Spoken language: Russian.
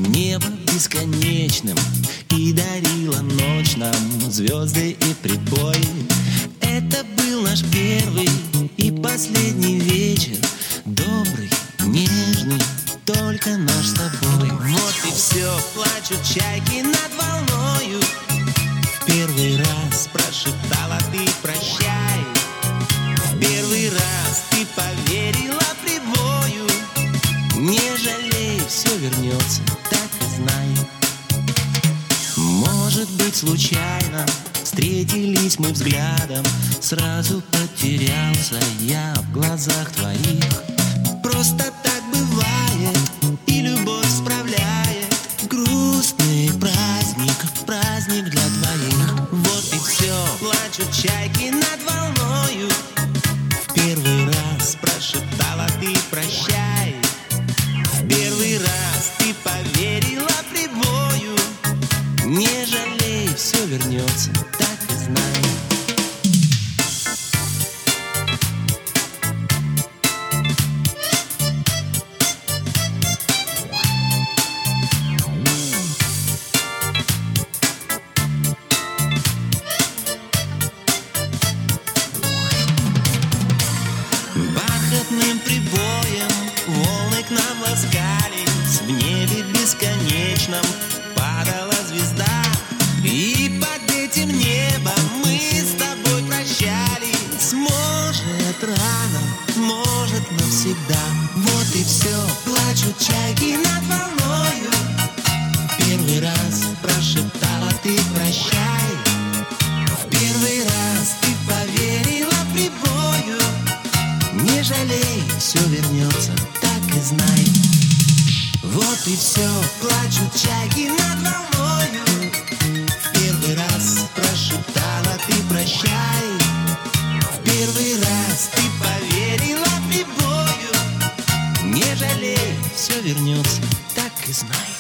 небо бесконечным и дарила ночь нам звезды и прибой. Это был наш первый и последний вечер, добрый, нежный, только наш с тобой. Вот и все, плачут чайки над волною. В первый раз прошептала ты прощай. В первый раз ты поверила прибою. Не жалей, все вернется, так и знай. Может быть, случайно встретились мы взглядом, сразу потерялся я в глазах твоих. Просто так бывает, и любовь справляет грустный праздник, праздник для двоих. Вот и все, плачут чайки над волною. В первый раз прошептала ты прощай. В первый раз ты поверила прибою. Не жалей, все вернется, так и знай. Бархатным прибоем волны к нам ласкались. В небе бесконечном падала звезда. И под этим небом мы с тобой прощались. Может, рано, может, навсегда. Вот и все, плачут чайки над волною. Первый раз прошептала ты прощай. В первый раз ты поверила прибою. Не жалей, все вернется, так и знай. Вот и все, плачут чайки над волною. В первый раз прошептала ты прощай. В первый раз ты поверила прибою. Не жалей, все вернется, так и знай.